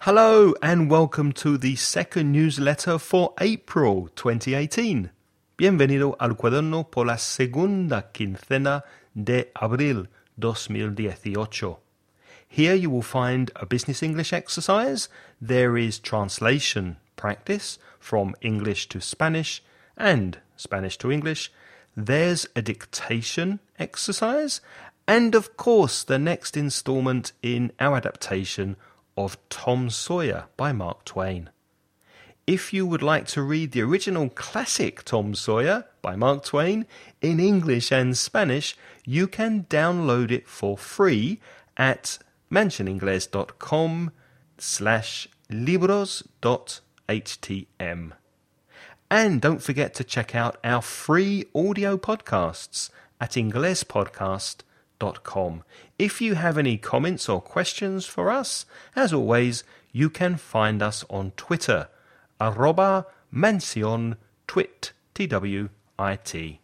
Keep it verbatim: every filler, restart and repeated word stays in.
Hello and welcome to the second newsletter for April twenty eighteen. Bienvenido al cuaderno por la segunda quincena de abril dos mil dieciocho. Here you will find a business English exercise. There is translation practice from English to Spanish and Spanish to English. There's a dictation exercise. And of course, the next installment in our adaptation of Tom Sawyer by Mark Twain. If you would like to read the original classic Tom Sawyer by Mark Twain in English and Spanish, you can download it for free at mansioningles.com slash libros.htm. And don't forget to check out our free audio podcasts at inglespodcast dot com. If you have any comments or questions for us, as always, you can find us on Twitter, arroba mansion twit, T W I T.